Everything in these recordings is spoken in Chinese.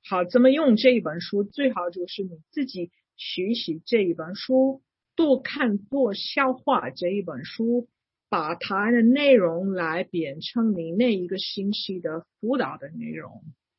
好，怎么用这一本书？最好就是你自己学习这一本书，多看多消化这一本书，把它的内容来变成你那一个星期的辅导的内容。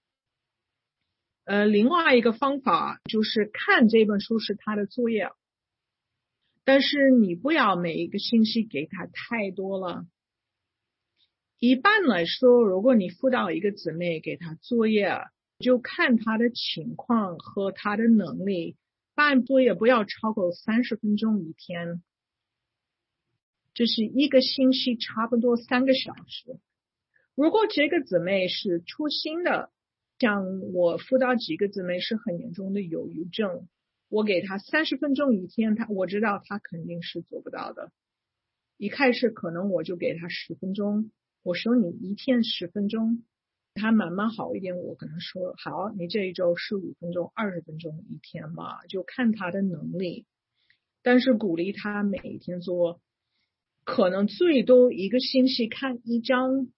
另外一个方法就是看这本书是他的作业，但是你不要每一个星期给他太多了。一般来说，如果你辅导一个姊妹给她作业，就看她的情况和她的能力，办作业不要超过30分钟一天，这是一个星期差不多3个小时。如果这个姊妹是粗心的，像我辅导几个姊妹是很严重的忧郁症，我给她30分钟一天，我知道她肯定是做不到的。一开始可能我就给她10分钟，我说你一天10分钟，她慢慢好一点，我可能说好，你这一周15分钟、20分钟一天吧，就看她的能力。但是鼓励她每一天做，可能最多一个星期看1章。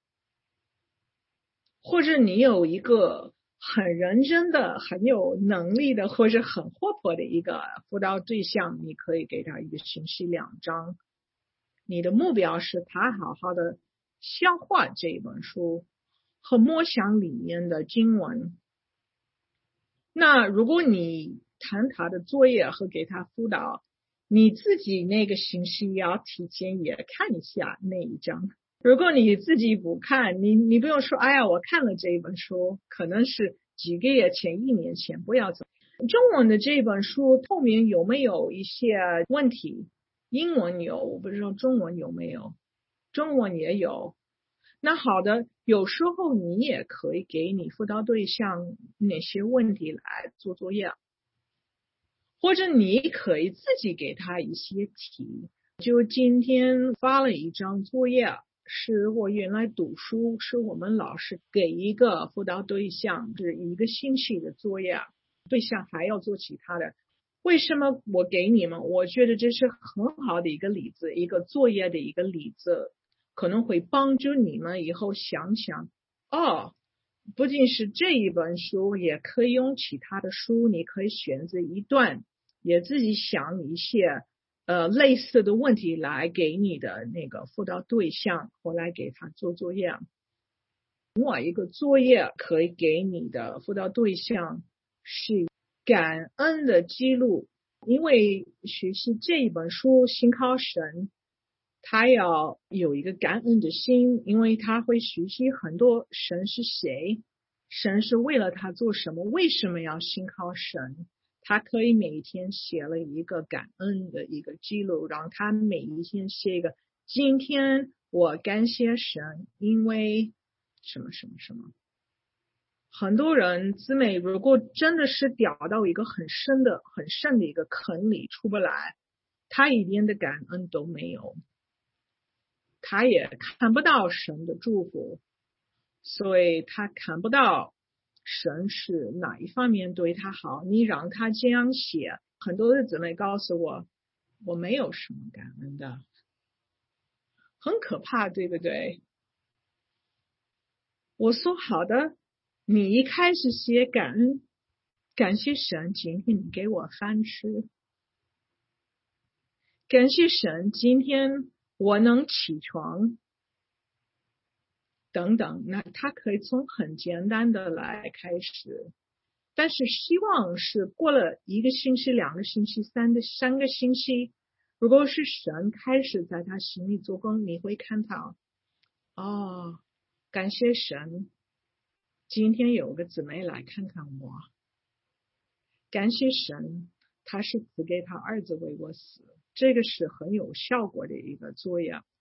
或者你有一个很认真的、很有能力的，或者很活泼的一个辅导对象，你可以给他一个星期2章。你的目标是他好好的消化这本书和默想里面的经文。那如果你谈他的作业和给他辅导，你自己那个星期要提前也看一下那一章。如果你自己不看，你不用说，哎呀，我看了这一本书，可能是几个月前、1年前，不要走。中文的这本书后面有没有一些问题？英文有，我不知道中文有没有，中文也有。那好的，有时候你也可以给你辅导对象哪些问题来做作业，或者你可以自己给他一些题，就今天发了一张作业。是我原来读书，是我们老师给一个辅导对象，是一个星期的作业，对象还要做其他的。为什么我给你们？我觉得这是很好的一个例子，一个作业的一个例子，可能会帮助你们以后想想，哦，不仅是这一本书，也可以用其他的书，你可以选择一段，也自己想一些类似的问题来给你的那个辅导对象，或来给他做作业。另外一个作业可以给你的辅导对象是感恩的记录，因为学习这一本书信靠神，他要有一个感恩的心，因为他会学习很多神是谁，神是为了他做什么，为什么要信靠神。他可以每一天写了一个感恩的一个记录，让他每一天写一个，今天我感谢神，因为什么什么什么。很多人姊妹如果真的是掉到一个很深的一个坑里出不来，他一点的感恩都没有，他也看不到神的祝福，所以他看不到神是哪一方面对他好。你让他这样写，很多的姊妹告诉我，我没有什么感恩的，很可怕，对不对？我说好的，你一开始写感恩，感谢神，今天你给我饭吃，感谢神，今天我能起床，等等。那他可以从很简单的来开始，但是希望是过了1个星期、2个星期、3个星期，如果是神开始在他心里做工，你会看到，哦，感谢神，今天有个姊妹来看看我，感谢神，他是赐给他儿子为我死，这个是很有效果的一个作业。